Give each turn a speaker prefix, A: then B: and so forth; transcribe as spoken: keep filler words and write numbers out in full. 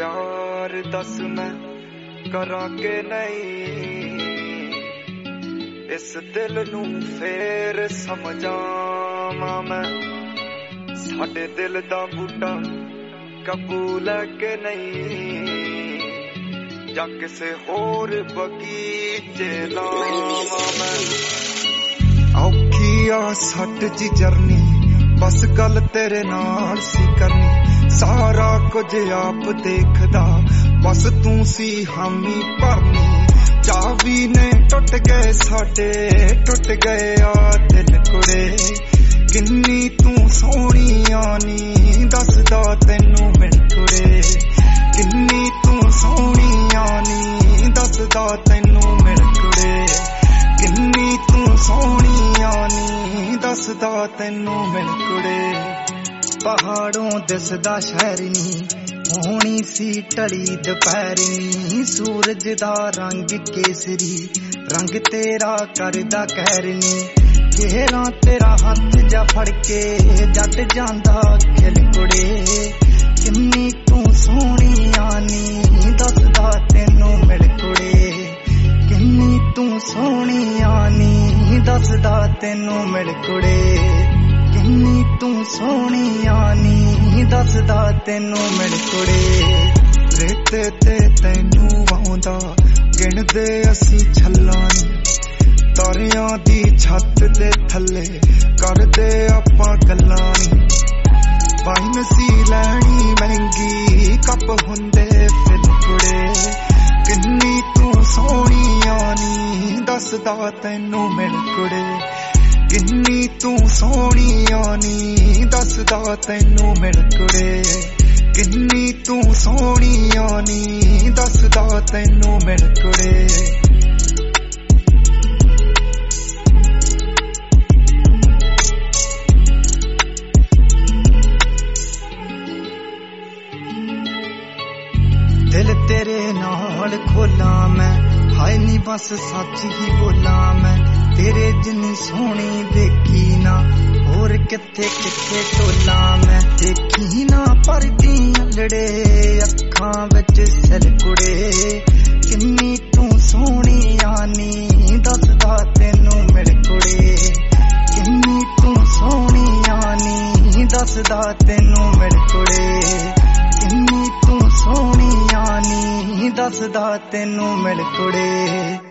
A: प्यार दस मैं करा के नहीं, इस दिल नू फेर समझावां मैं, साडे दिल दा बूटा कबूल है के नहीं, जा किसे होर बगीचे लावां मैं। औखी आ सट जी जरनी बस गल तेरे नाल सी करनी, सारा कुछ आप देखदा बस तू सी हामी भरनी, चावी ने टुट गए साडे टुट गए आ दिल कुड़े, किन्नी तू सोहनी आनी दसदा तैनू मिल कुड़े, किन्नी तू सोहनी आनी दसदा तैनू मिल कुड़े, किन्नी तू सोहनी आनी दसदा तैनू मिल कुड़े। पहाड़ों दिसदा शहर नी होनी सी टली दुपहरनी, सूरज दा रंग केसरी रंग तेरा करदा कहरनी, घेरा तेरा हथ जा फड़ के जट जांदा खिल कुड़े, किन्नी तू सोहनी आनी दसदा तैनू मिल कुड़े, किन्नी तू सोहनी आनी दसदा तैनू मिल कुड़े, किन्नी तू सोहनी आनी दसदा तैनू मिल कुड़े। रेते ते तैनू आउंदा गिणदे असी छल्लां नी, तारियां दी छत दे थल्ले करदे आपां गल्लां नी, वाइन सी लैनी महंगी कप हुंदे फिर कुड़े, किन्नी तू सोहनी आनी दसदा तैनू मिल कुड़े, किन्नी तू सोहनी आनी दसदा तैनू मिल कुड़े, किन्नी तू सोहनी आनी दसदा तैनू मिल कुड़े। दिल तेरे नाल खोला मैं, हाय नी बस सच ही बोला मैं, तेरे जिन्नी सोहनी देखी ना होर किथे किथे टोला मैं, देखी ना परदी अलड़े अखां विच सिल कुड़े, किन्नी तू सोहनी आनी दसदा तैनू मिल कुड़े, किन्नी तू सोहनी आनी दसदा तैनू मिल कुड़े, किन्नी तू सोहनी आनी दसदा तैनू मिल कुड़े।